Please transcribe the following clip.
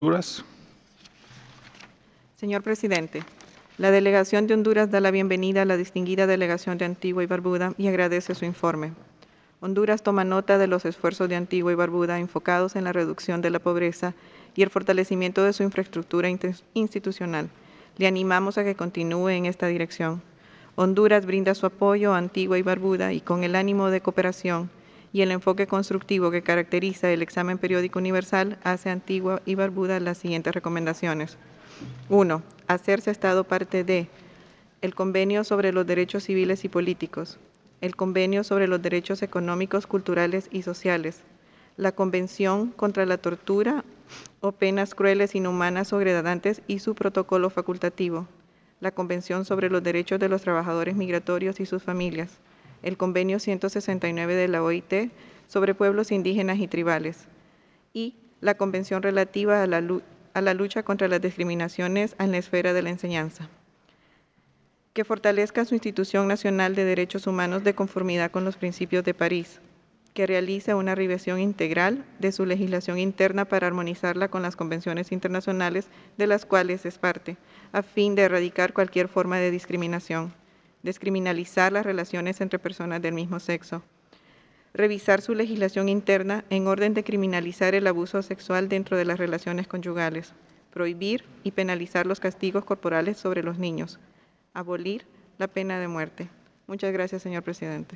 Honduras. Señor presidente, la delegación de Honduras da la bienvenida a la distinguida delegación de Antigua y Barbuda y agradece su informe. Honduras toma nota de los esfuerzos de Antigua y Barbuda enfocados en la reducción de la pobreza y el fortalecimiento de su infraestructura institucional. Le animamos a que continúe en esta dirección. Honduras brinda su apoyo a Antigua y Barbuda y con el ánimo de cooperación y el enfoque constructivo que caracteriza el examen periódico universal, hace a Antigua y Barbuda las siguientes recomendaciones. 1. Hacerse Estado parte de el Convenio sobre los Derechos Civiles y Políticos, el Convenio sobre los Derechos Económicos, Culturales y Sociales, la Convención contra la Tortura o Penas Crueles, Inhumanas o Degradantes y su protocolo facultativo, la Convención sobre los Derechos de los Trabajadores Migratorios y sus familias, el Convenio 169 de la OIT sobre pueblos indígenas y tribales, y la Convención relativa a la lucha contra las discriminaciones en la esfera de la enseñanza. Que fortalezca su institución nacional de derechos humanos de conformidad con los principios de París, que realice una revisión integral de su legislación interna para armonizarla con las convenciones internacionales de las cuales es parte, a fin de erradicar cualquier forma de discriminación, descriminalizar las relaciones entre personas del mismo sexo, revisar su legislación interna en orden de criminalizar el abuso sexual dentro de las relaciones conyugales, prohibir y penalizar los castigos corporales sobre los niños, abolir la pena de muerte. Muchas gracias, señor presidente.